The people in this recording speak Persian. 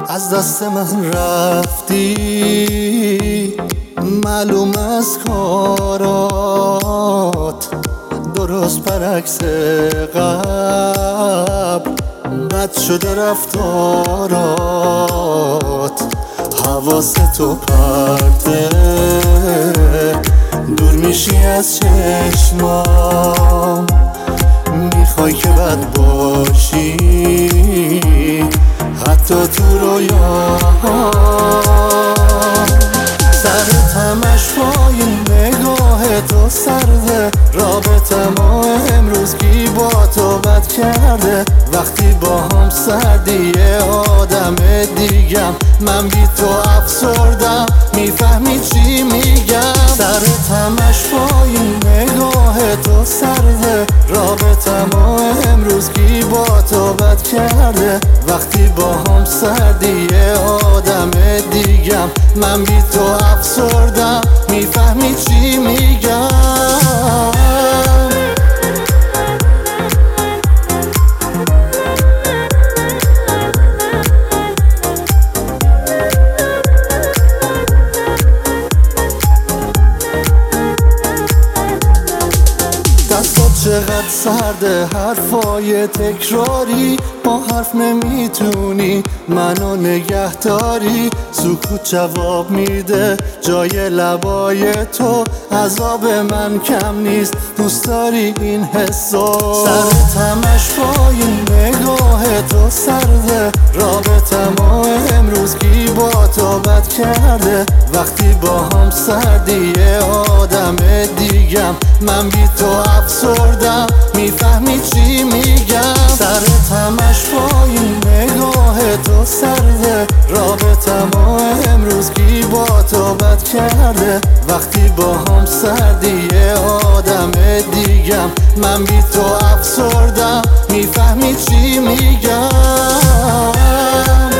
از دست من رفتی، معلوم از کارات درست برعکس قبل بد شده رفتارات. حواستو پرته دور میشی از چشمام، میخوای که بد باشی حتی تو رویام. سرت همش پایین، نگاه تو سرده، رابطه‌مو امروز کی با تو بد کرده؟ وقتی با هم سردی یه آدم دیگم، من بی تو افسردم، میفهمی چی میگم؟ سرت همش پایین، نگاه تو سرده، رابطه‌مو امروز کی با تو بد کرده؟ وقتی با هم سردی یه آدم دیگم، من بی تو افسردم، میفهمی چی میگم؟ دستات چقدر سرده، حرفای تکراری، با حرف نمیتونی منو نگه داری. سکوت جواب میده جای لبای تو، عذاب من کم نیست، دوست داری این حسو. سرت همش پایین، نگاه تو سرده، رابطه‌مو امروز کی با تو بد کرده؟ وقتی با هم سردی یه آدم دیگم، من بی تو افسردم، میفهمی چی میگم؟ سرت همش پایین، نگاه تو سرده، رابطه‌مو امروز کی با تو بد کرده؟ وقتی با هم سردی یه آدم دیگم، من بی تو افسردم، میفهمی چی میگم؟